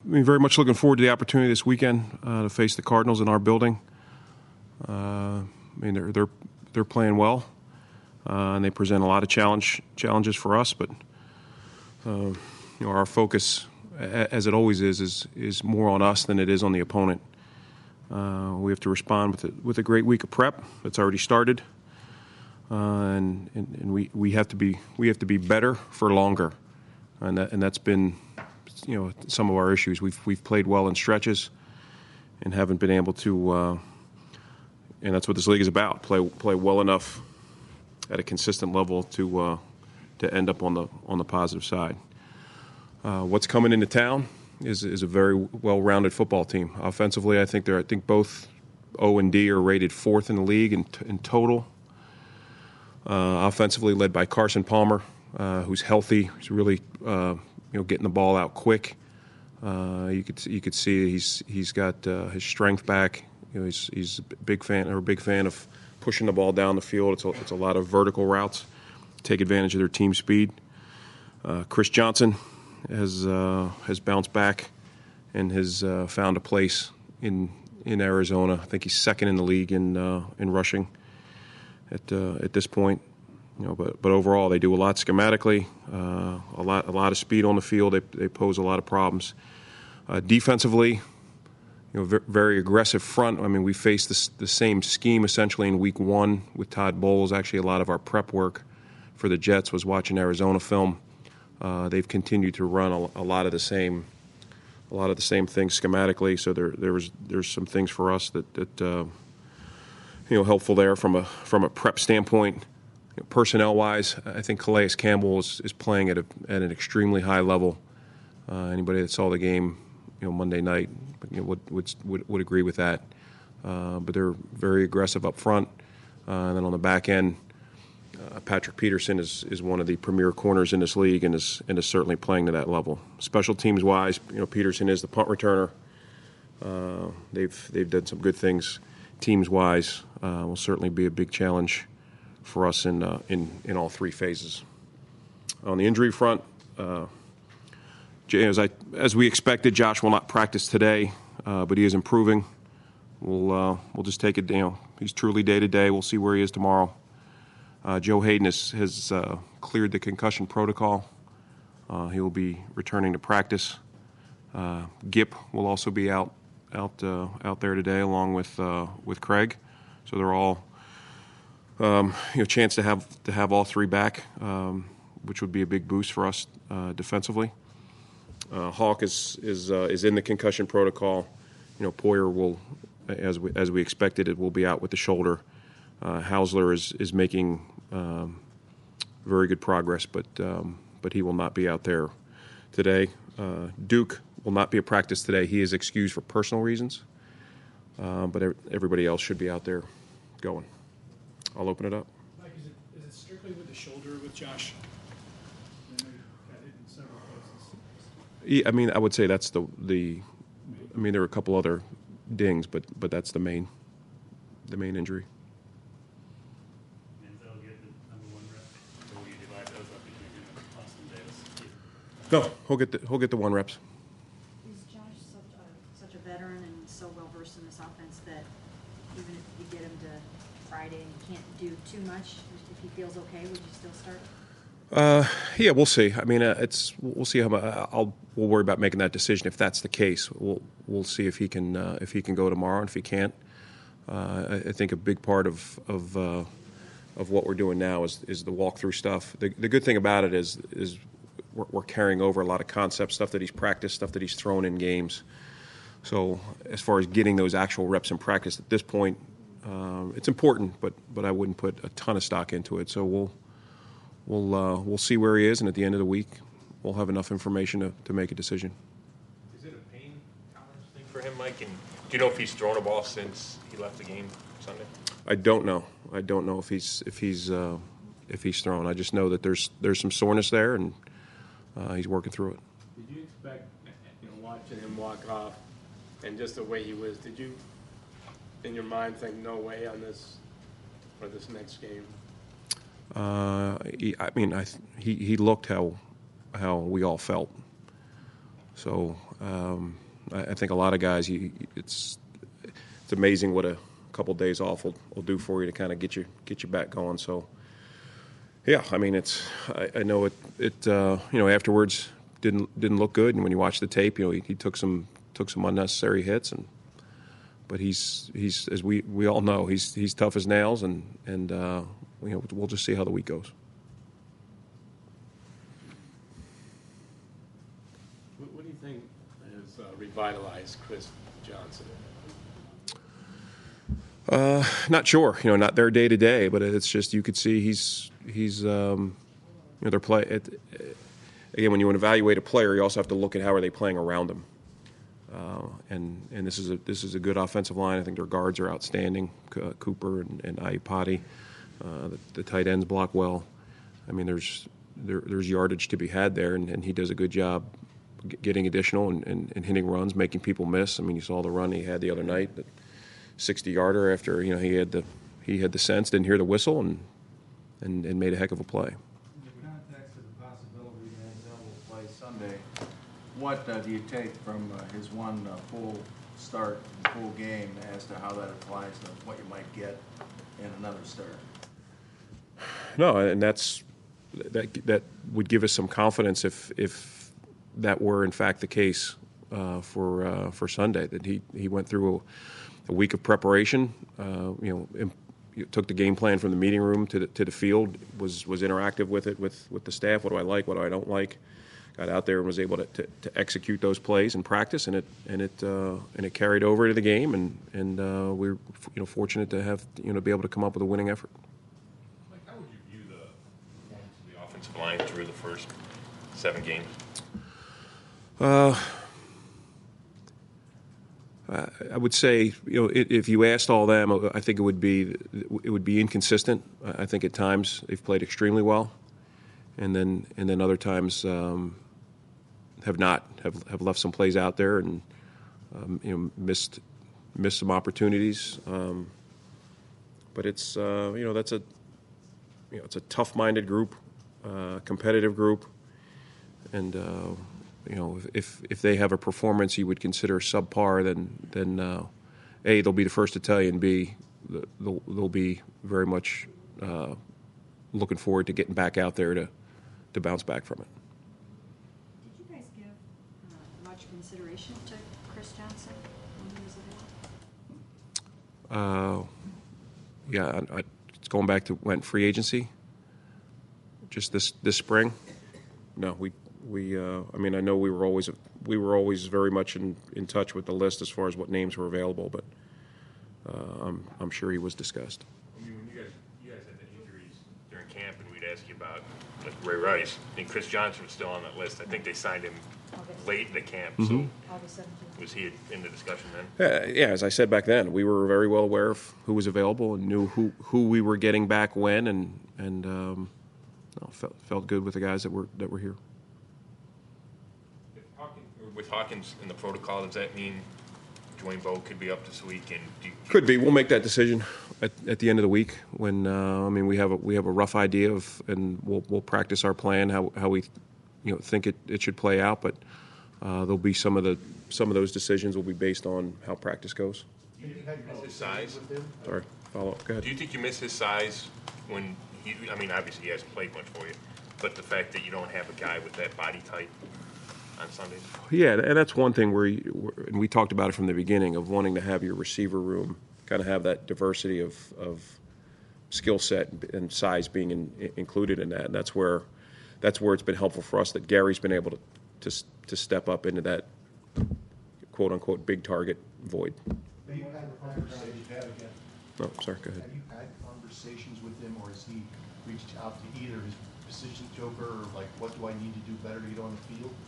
mean, very much looking forward to the opportunity this weekend to face the Cardinals in our building. I mean, they're playing well, and they present a lot of challenges for us. But our focus, as it always is more on us than it is on the opponent. We have to respond with a great week of prep that's already started, and we have to be better for longer, and that's been some of our issues. We've played well in stretches, and haven't been able to. And that's what this league is about: play well enough at a consistent level to end up on the positive side. What's coming into town is a very well-rounded football team. Offensively, I think both O and D are rated fourth in the league in total. Offensively, led by Carson Palmer, who's healthy. He's really getting the ball out quick. You could see he's got his strength back. He's a big fan of pushing the ball down the field. It's a lot of vertical routes. Take advantage of their team speed. Chris Johnson has bounced back and has found a place in Arizona. I think he's second in the league in rushing at this point. But overall they do a lot schematically, a lot of speed on the field. They pose a lot of problems. Defensively, very aggressive front. I mean, we faced the same scheme essentially in week 1 with Todd Bowles. Actually, a lot of our prep work for the Jets was watching Arizona film. They've continued to run a lot of the same things schematically. So there's some things for us that helpful there from a prep standpoint. Personnel wise, I think Calais Campbell is playing at an extremely high level. Anybody that saw the game Monday night would agree with that. But they're very aggressive up front, and then on the back end. Patrick Peterson is one of the premier corners in this league and is certainly playing to that level. Special teams wise, Peterson is the punt returner. They've done some good things teams wise. Will certainly be a big challenge for us in all 3 phases. On the injury front, as we expected, Josh will not practice today, but he is improving. We'll just take it. He's truly day to day. We'll see where he is tomorrow. Joe Hayden has cleared the concussion protocol. He will be returning to practice. Gip will also be out there today, along with Craig. So they're all chance to have all 3 back, which would be a big boost for us defensively. Hawk is in the concussion protocol. Poyer will, as we expected, it will be out with the shoulder. Hausler is making very good progress, but he will not be out there today. Duke will not be at practice today. He is excused for personal reasons, but everybody else should be out there going. I'll open it up. Mike, is it strictly with the shoulder with Josh? I know you've got hit in several places. Yeah, I mean, I would say that's the. I mean, there are a couple other dings, but that's the main injury. No, he'll get the 1 reps. Is Josh such a veteran and so well versed in this offense that even if you get him to Friday and he can't do too much, if he feels okay, would you still start? Yeah, we'll see. I mean, we'll see how we'll worry about making that decision if that's the case. We'll see if he can go tomorrow, and if he can't, I think a big part of what we're doing now is the walkthrough stuff. The good thing about it is we're carrying over a lot of concept stuff that he's practiced, stuff that he's thrown in games. So as far as getting those actual reps in practice at this point, it's important, but I wouldn't put a ton of stock into it. So we'll see where he is, and at the end of the week, we'll have enough information to make a decision. Is it a pain tolerance thing for him, Mike? And do you know if he's thrown a ball since he left the game Sunday? I don't know. I don't know if he's thrown. I just know that there's some soreness there, and he's working through it. Did you expect, watching him walk off, and just the way he was, did you, in your mind, think no way on this for this next game? He looked how we all felt. So I think a lot of guys, it's amazing what a couple days off will do for you to kind of get you back going. So yeah, I mean I know it afterwards didn't look good, and when you watch the tape, he took some unnecessary hits, but he's as we all know, he's tough as nails, and we'll just see how the week goes. What do you think has revitalized Chris Johnson? Not sure, not their day to day, but it's just you could see he's their play. Again, when you evaluate a player, you also have to look at how are they playing around him. And this is a good offensive line. I think their guards are outstanding, Cooper and Iupati. The tight ends block well. I mean, there's yardage to be had there, and he does a good job getting additional and hitting runs, making people miss. I mean, you saw the run he had the other night, the 60-yarder after he had the sense, didn't hear the whistle, and made a heck of a play. In the context of the possibility that Manziel will play Sunday, what do you take from his one full start and full game as to how that applies to what you might get in another start? No, and that would give us some confidence if that were in fact the case for Sunday, that he went through a week of preparation. Took the game plan from the meeting room to the field, was interactive with it with the staff. What do I like? What do I don't like? Got out there and was able to execute those plays in practice, and it carried over to the game, and we were fortunate to have be able to come up with a winning effort. Mike, how would you view the offensive line through the first 7 games? I would say, if you asked all them, I think it would be inconsistent. I think at times they've played extremely well, and then other times have left some plays out there and missed some opportunities. But it's it's a tough-minded group, competitive group, and if they have a performance you would consider subpar, then A, they'll be the first to tell you, and B, they'll be very much looking forward to getting back out there to bounce back from it. Did you guys give much consideration to Chris Johnson when he was available? Yeah, it's going back to when free agency, just this spring. No, I mean, I know we were always very much in touch with the list as far as what names were available, but I'm sure he was discussed. I mean, when you guys had the injuries during camp, and we'd ask you about like Ray Rice, and Chris Johnson was still on that list. I think they signed him late in the camp. Mm-hmm. So August 17th. was he in the discussion then? Yeah, as I said back then, we were very well aware of who was available and knew who we were getting back when, and felt good with the guys that were here. With Hawkins in the protocol, does that mean Dwayne Bowe could be up this week? And Could be. We'll make that decision at the end of the week when we have a rough idea of, and we'll practice our plan how we think it should play out. But there'll be some of those decisions will be based on how practice goes. Do you miss his size? Sorry, follow up. Go ahead. Do you think you miss his size when obviously he hasn't played much for you, but the fact that you don't have a guy with that body type on Sundays? Yeah, and that's one thing and we talked about it from the beginning, of wanting to have your receiver room kind of have that diversity of skill set and size being included in that. And that's where it's been helpful for us that Gary's been able to step up into that quote unquote big target void. Have you had conversations? Oh, sorry. Go ahead. Have you had conversations with him, or has he reached out to either his position joker, or like, what do I need to do better to get on the field?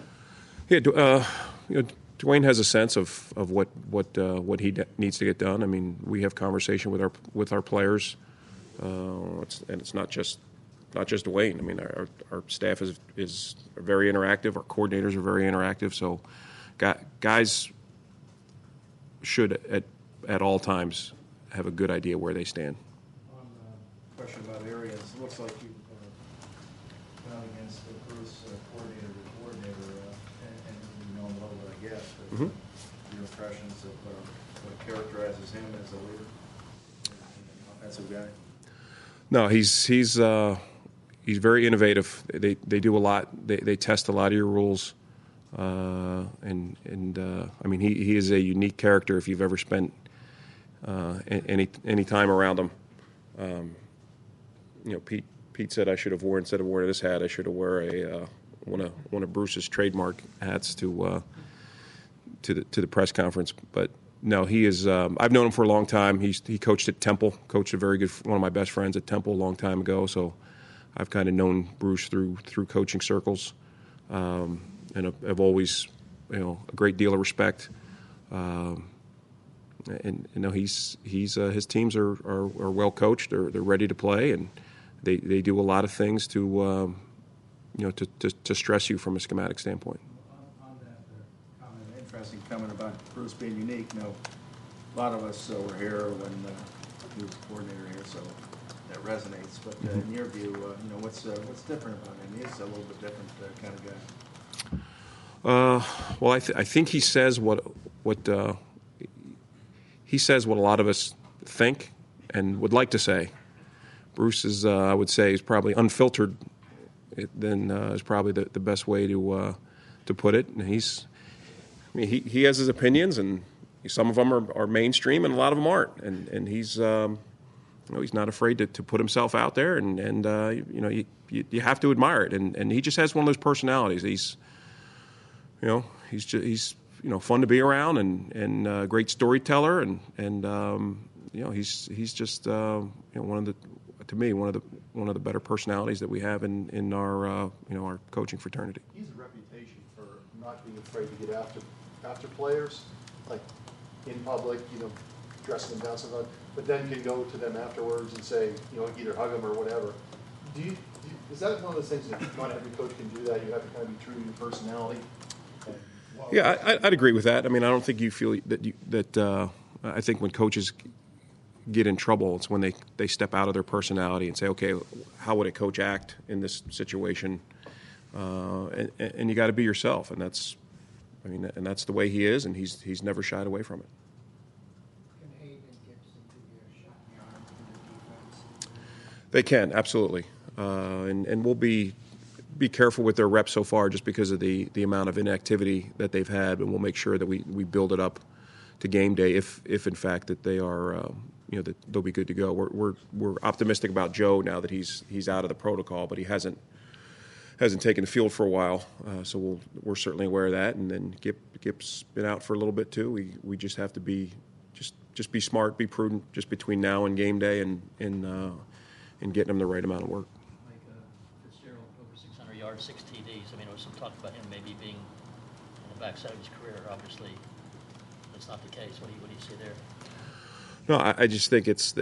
Yeah, Dwayne has a sense of what he needs to get done. I mean, we have conversation with our players, and it's not just Dwayne. I mean, our staff is very interactive. Our coordinators are very interactive. So, guys should at all times have a good idea where they stand. On the question about areas, it looks like you've gone against the first coordinator and a little bit, I guess. But Mhm. your impressions of what characterizes him as a leader, an offensive guy? No, he's very innovative. They do a lot. They test a lot of your rules, and I mean he is a unique character if you've ever spent any time around him. Pete said I should have instead of wearing this hat, I should have wore one of Bruce's trademark hats to the press conference. But no, he is. I've known him for a long time. He coached at Temple, coached one of my best friends at Temple a long time ago. So I've kind of known Bruce through coaching circles, and I've always, a great deal of respect. And his teams are well coached. They're ready to play, and they do a lot of things to stress you from a schematic standpoint. On that comment, interesting comment about Bruce being unique. A lot of us were here when he was coordinator here, so that resonates. But in your view, what's different about him? He's a little bit different kind of guy. Well, I think he says what he says what a lot of us think and would like to say. Bruce is, I would say, is probably unfiltered. Is probably the best way to put it. And he has his opinions, and some of them are mainstream, and a lot of them aren't. And he's he's not afraid to put himself out there, and you have to admire it. And he just has one of those personalities. He's fun to be around, and a great storyteller, and he's just one of the better personalities that we have in our coaching fraternity. He has a reputation for not being afraid to get after players, like in public, dressing them down sometimes, but then can go to them afterwards and say, either hug them or whatever. Is that one of those things that not every coach can do that? You have to kind of be true to your personality. Yeah, I'd agree with that. I mean, I don't think you feel that. I think when coaches get in trouble, it's when they step out of their personality and say, okay, how would a coach act in this situation? And you got to be yourself, and that's the way he is, and he's never shied away from it. Can Hayden and Gibson give you a shot in the arm for the defense? They can, absolutely, and we'll be careful with their reps so far, just because of the amount of inactivity that they've had, and we'll make sure that we build it up to game day if in fact that they are that they'll be good to go. We're optimistic about Joe now that he's out of the protocol, but he hasn't taken the field for a while, so we're certainly aware of that. And then Gip's been out for a little bit too. We just have to be just be smart, be prudent, just between now and game day, and getting him the right amount of work. Fitzgerald, over 600 yards, 6 TDs. I mean, there was some talk about him maybe being on the backside of his career. Obviously, that's not the case. What do you see there? No, I just think it's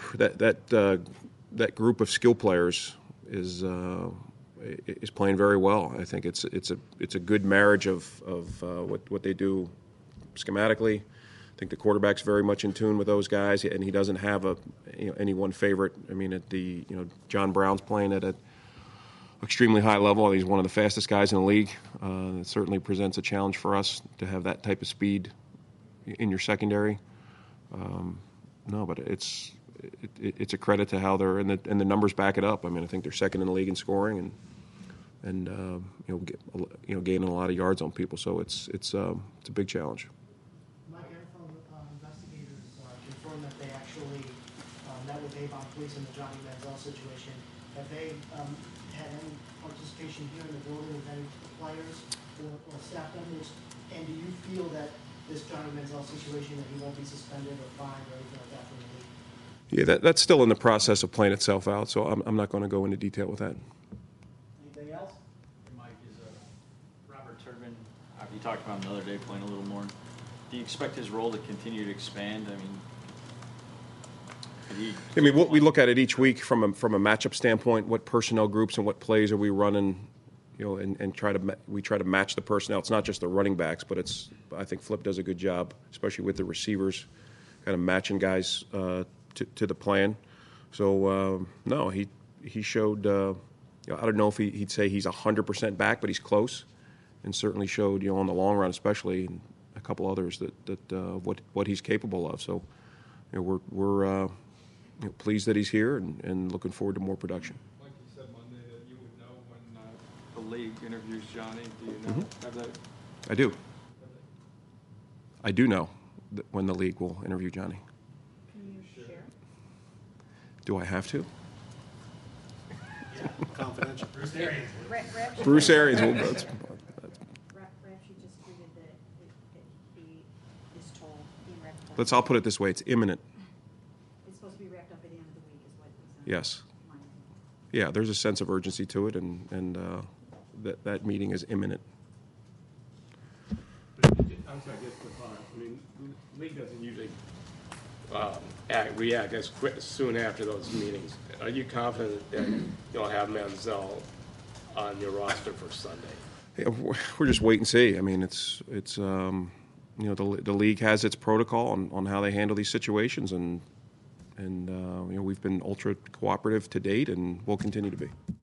that group of skill players is playing very well. I think it's a good marriage of what they do schematically. I think the quarterback's very much in tune with those guys, and he doesn't have any one favorite. I mean, John Brown's playing at an extremely high level. He's one of the fastest guys in the league. It certainly presents a challenge for us to have that type of speed in your secondary. No, but it's a credit to how they're and the numbers back it up. I mean, I think they're second in the league in scoring and gaining a lot of yards on people. So it's a big challenge. Mike, NFL investigators confirmed that they actually met with Avon Police in the Johnny Manziel situation. Have they had any participation here in the building with any players or staff members? And do you feel that this Johnny Manziel situation, that he won't be suspended or fined or anything like that from the league? Yeah, that's still in the process of playing itself out, so I'm not going to go into detail with that. Anything else? Mike, is Robert Turbin, you talked about him the other day playing a little more. Do you expect his role to continue to expand? We look at it each week from a matchup standpoint. What personnel groups and what plays are we running? And try to match the personnel. It's not just the running backs, but I think Flip does a good job, especially with the receivers, kind of matching guys to the plan. So no, he showed. I don't know if he'd say he's 100% back, but he's close. and certainly showed, on the long run, especially, and a couple others that what he's capable of. So, we're pleased that he's here and looking forward to more production. Like you said Monday, that you would know when the league interviews Johnny. Do you know? Have that? I do. I do know when the league will interview Johnny. Can you share? Do I have to? Confidential. Bruce Arians. Bruce Arians. Well, Rap sheet just tweeted that he is told, being wrapped up. I'll put it this way: it's imminent. It's supposed to be wrapped up at the end of the week, is what was Yes. Yeah, there's a sense of urgency to it, and that meeting is imminent. I'm sorry, just to follow up. I mean, the league doesn't usually react soon after those meetings. Are you confident that you'll have Manziel on your roster for Sunday? Yeah, we're just wait and see. I mean, it's the league has its protocol on how they handle these situations, and we've been ultra cooperative to date, and we'll continue to be.